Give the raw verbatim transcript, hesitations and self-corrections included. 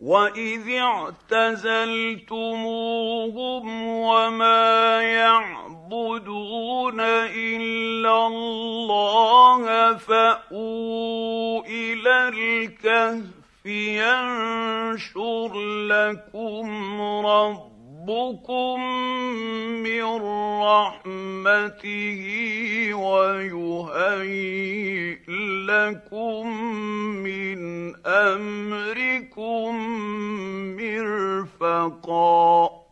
وإذ اعتزلتموهم وما يعبدون إلا الله فأووا إلى الكهف ينشر لكم ربكم من رحمته ويهيئ لكم من أمركم مرفقا